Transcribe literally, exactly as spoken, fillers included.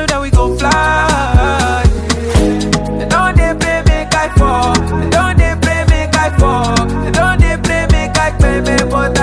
know that we gon' fly. They don't they play make I fall. They don't they play make I fall. They don't they play make I pay me, but